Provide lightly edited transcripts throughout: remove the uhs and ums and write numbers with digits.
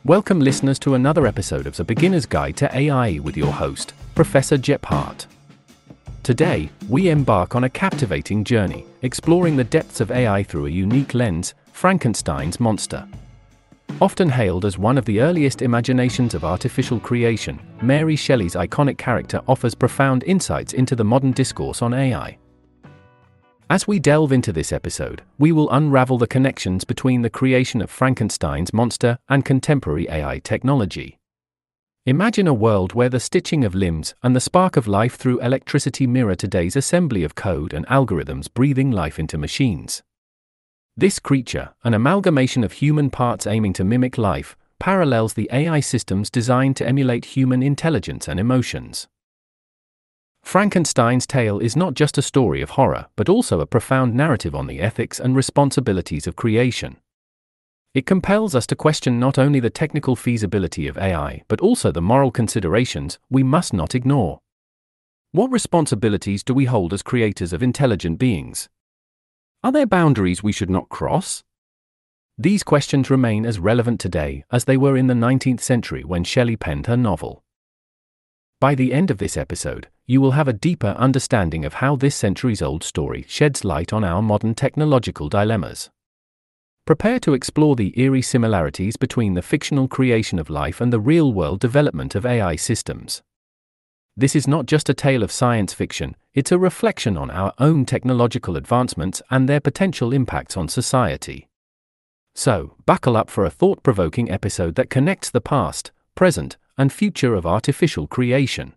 Welcome listeners to another episode of The Beginner's Guide to AI with your host, Professor Jep Hart. Today, we embark on a captivating journey, exploring the depths of AI through a unique lens, Frankenstein's monster. Often hailed as one of the earliest imaginations of artificial creation, Mary Shelley's iconic character offers profound insights into the modern discourse on AI. As we delve into this episode, we will unravel the connections between the creation of Frankenstein's monster and contemporary AI technology. Imagine a world where the stitching of limbs and the spark of life through electricity mirror today's assembly of code and algorithms, breathing life into machines. This creature, an amalgamation of human parts aiming to mimic life, parallels the AI systems designed to emulate human intelligence and emotions. Frankenstein's tale is not just a story of horror, but also a profound narrative on the ethics and responsibilities of creation. It compels us to question not only the technical feasibility of AI, but also the moral considerations we must not ignore. What responsibilities do we hold as creators of intelligent beings? Are there boundaries we should not cross? These questions remain as relevant today as they were in the 19th century when Shelley penned her novel. By the end of this episode, you will have a deeper understanding of how this centuries-old story sheds light on our modern technological dilemmas. Prepare to explore the eerie similarities between the fictional creation of life and the real-world development of AI systems. This is not just a tale of science fiction, it's a reflection on our own technological advancements and their potential impacts on society. So, buckle up for a thought-provoking episode that connects the past, present, and future of artificial creation.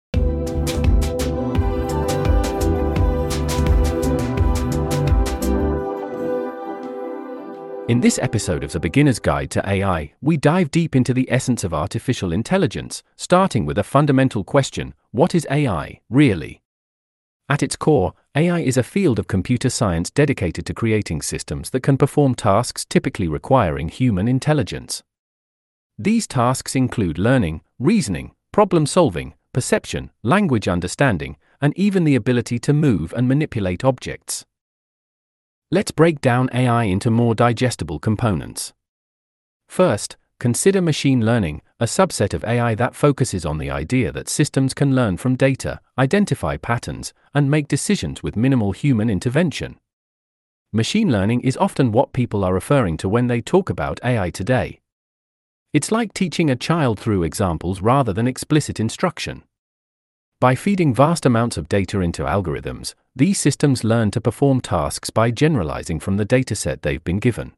In this episode of The Beginner's Guide to AI, we dive deep into the essence of artificial intelligence, starting with a fundamental question: what is AI, really? At its core, AI is a field of computer science dedicated to creating systems that can perform tasks typically requiring human intelligence. These tasks include learning, reasoning, problem-solving, perception, language understanding, and even the ability to move and manipulate objects. Let's break down AI into more digestible components. First, consider machine learning, a subset of AI that focuses on the idea that systems can learn from data, identify patterns, and make decisions with minimal human intervention. Machine learning is often what people are referring to when they talk about AI today. It's like teaching a child through examples rather than explicit instruction. By feeding vast amounts of data into algorithms, these systems learn to perform tasks by generalizing from the dataset they've been given.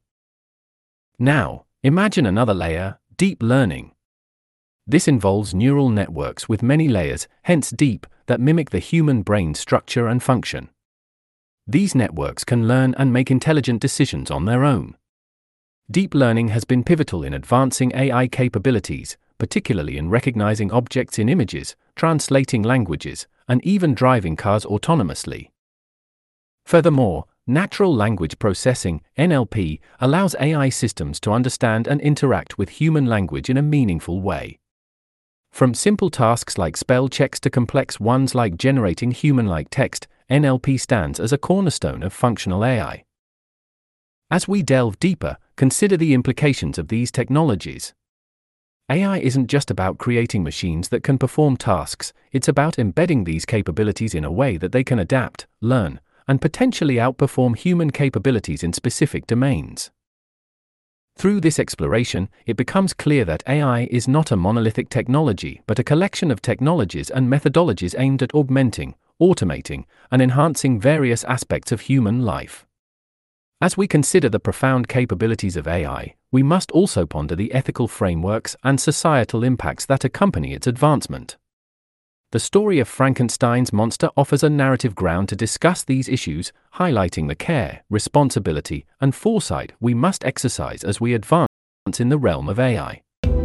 Now, imagine another layer: deep learning. This involves neural networks with many layers, hence deep, that mimic the human brain structure and function. These networks can learn and make intelligent decisions on their own. Deep learning has been pivotal in advancing AI capabilities, particularly in recognizing objects in images, translating languages, and even driving cars autonomously. Furthermore, natural language processing, NLP, allows AI systems to understand and interact with human language in a meaningful way. From simple tasks like spell checks to complex ones like generating human-like text, NLP stands as a cornerstone of functional AI. As we delve deeper, consider the implications of these technologies. AI isn't just about creating machines that can perform tasks, it's about embedding these capabilities in a way that they can adapt, learn, and potentially outperform human capabilities in specific domains. Through this exploration, it becomes clear that AI is not a monolithic technology, but a collection of technologies and methodologies aimed at augmenting, automating, and enhancing various aspects of human life. As we consider the profound capabilities of AI, we must also ponder the ethical frameworks and societal impacts that accompany its advancement. The story of Frankenstein's monster offers a narrative ground to discuss these issues, highlighting the care, responsibility, and foresight we must exercise as we advance in the realm of AI.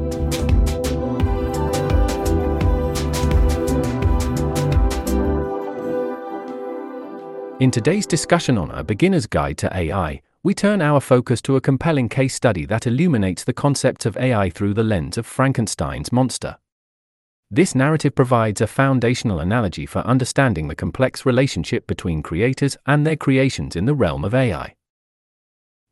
In today's discussion on A Beginner's Guide to AI, we turn our focus to a compelling case study that illuminates the concepts of AI through the lens of Frankenstein's monster. This narrative provides a foundational analogy for understanding the complex relationship between creators and their creations in the realm of AI.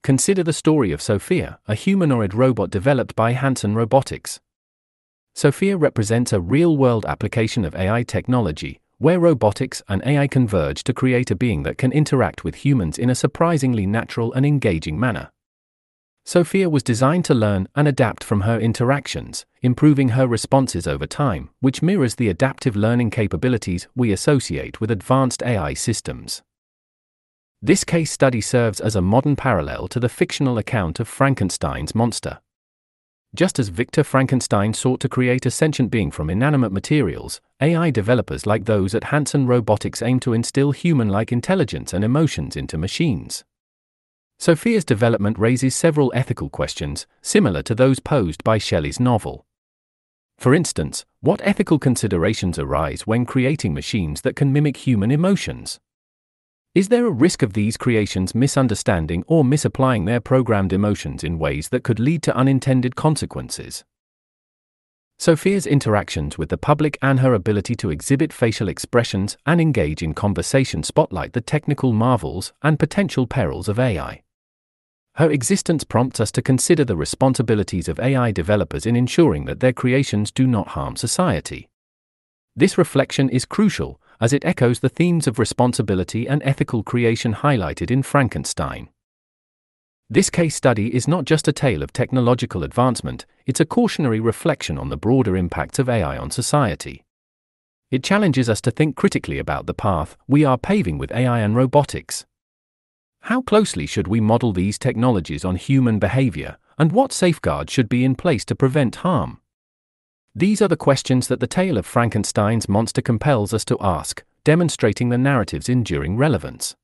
Consider the story of Sophia, a humanoid robot developed by Hanson Robotics. Sophia represents a real-world application of AI technology, where robotics and AI converge to create a being that can interact with humans in a surprisingly natural and engaging manner. Sophia was designed to learn and adapt from her interactions, improving her responses over time, which mirrors the adaptive learning capabilities we associate with advanced AI systems. This case study serves as a modern parallel to the fictional account of Frankenstein's monster. Just as Victor Frankenstein sought to create a sentient being from inanimate materials, AI developers like those at Hanson Robotics aim to instill human-like intelligence and emotions into machines. Sophia's development raises several ethical questions, similar to those posed by Shelley's novel. For instance, what ethical considerations arise when creating machines that can mimic human emotions? Is there a risk of these creations misunderstanding or misapplying their programmed emotions in ways that could lead to unintended consequences? Sophia's interactions with the public and her ability to exhibit facial expressions and engage in conversation spotlight the technical marvels and potential perils of AI. Her existence prompts us to consider the responsibilities of AI developers in ensuring that their creations do not harm society. This reflection is crucial, as it echoes the themes of responsibility and ethical creation highlighted in Frankenstein. This case study is not just a tale of technological advancement, it's a cautionary reflection on the broader impacts of AI on society. It challenges us to think critically about the path we are paving with AI and robotics. How closely should we model these technologies on human behavior, and what safeguards should be in place to prevent harm? These are the questions that the tale of Frankenstein's monster compels us to ask, demonstrating the narrative's enduring relevance.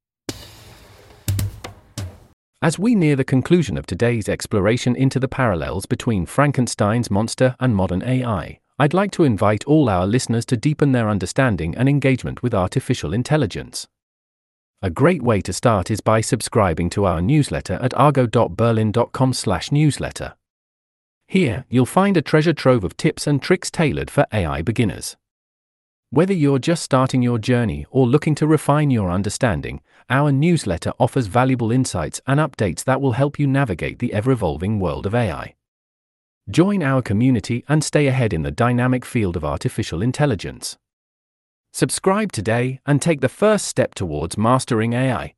As we near the conclusion of today's exploration into the parallels between Frankenstein's monster and modern AI, I'd like to invite all our listeners to deepen their understanding and engagement with artificial intelligence. A great way to start is by subscribing to our newsletter at argo.berlin.com/newsletter. Here, you'll find a treasure trove of tips and tricks tailored for AI beginners. Whether you're just starting your journey or looking to refine your understanding, our newsletter offers valuable insights and updates that will help you navigate the ever-evolving world of AI. Join our community and stay ahead in the dynamic field of artificial intelligence. Subscribe today and take the first step towards mastering AI.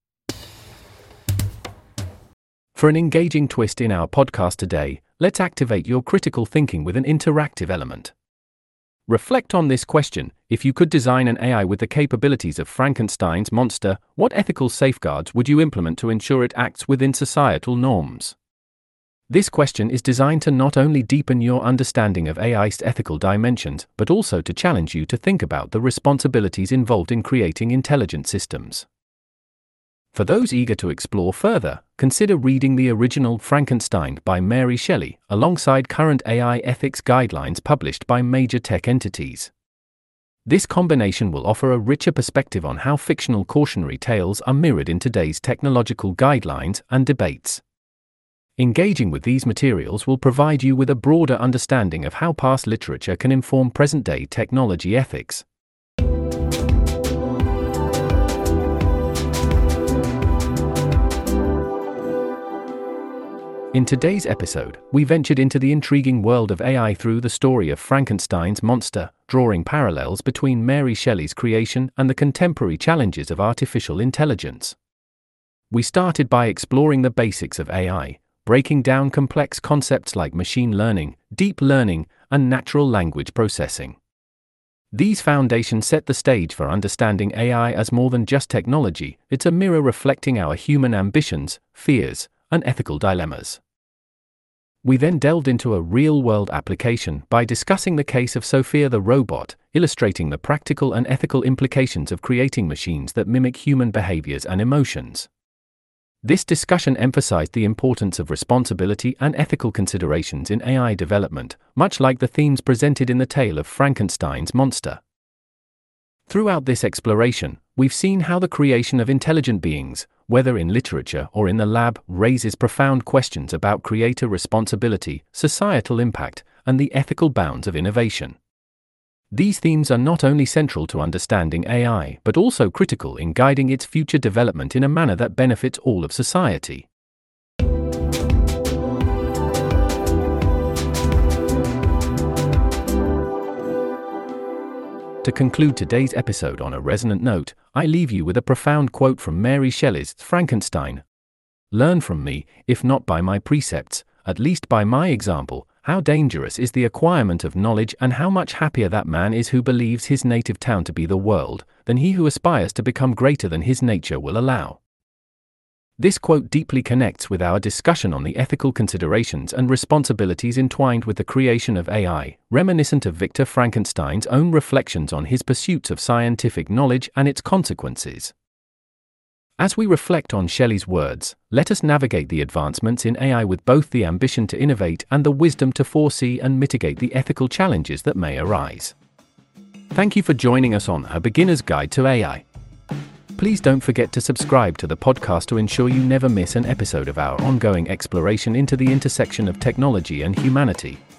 For an engaging twist in our podcast today, let's activate your critical thinking with an interactive element. Reflect on this question: if you could design an AI with the capabilities of Frankenstein's monster, what ethical safeguards would you implement to ensure it acts within societal norms? This question is designed to not only deepen your understanding of AI's ethical dimensions, but also to challenge you to think about the responsibilities involved in creating intelligent systems. For those eager to explore further, consider reading the original Frankenstein by Mary Shelley, alongside current AI ethics guidelines published by major tech entities. This combination will offer a richer perspective on how fictional cautionary tales are mirrored in today's technological guidelines and debates. Engaging with these materials will provide you with a broader understanding of how past literature can inform present-day technology ethics. In today's episode, we ventured into the intriguing world of AI through the story of Frankenstein's monster, drawing parallels between Mary Shelley's creation and the contemporary challenges of artificial intelligence. We started by exploring the basics of AI, breaking down complex concepts like machine learning, deep learning, and natural language processing. These foundations set the stage for understanding AI as more than just technology. It's a mirror reflecting our human ambitions, fears, and ethical dilemmas. We then delved into a real-world application by discussing the case of Sophia the robot, illustrating the practical and ethical implications of creating machines that mimic human behaviors and emotions. This discussion emphasized the importance of responsibility and ethical considerations in AI development, much like the themes presented in the tale of Frankenstein's monster. Throughout this exploration, we've seen how the creation of intelligent beings, whether in literature or in the lab, raises profound questions about creator responsibility, societal impact, and the ethical bounds of innovation. These themes are not only central to understanding AI, but also critical in guiding its future development in a manner that benefits all of society. To conclude today's episode on a resonant note, I leave you with a profound quote from Mary Shelley's Frankenstein. "Learn from me, if not by my precepts, at least by my example, how dangerous is the acquirement of knowledge, and how much happier that man is who believes his native town to be the world, than he who aspires to become greater than his nature will allow." This quote deeply connects with our discussion on the ethical considerations and responsibilities entwined with the creation of AI, reminiscent of Victor Frankenstein's own reflections on his pursuits of scientific knowledge and its consequences. As we reflect on Shelley's words, let us navigate the advancements in AI with both the ambition to innovate and the wisdom to foresee and mitigate the ethical challenges that may arise. Thank you for joining us on A Beginner's Guide to AI. Please don't forget to subscribe to the podcast to ensure you never miss an episode of our ongoing exploration into the intersection of technology and humanity.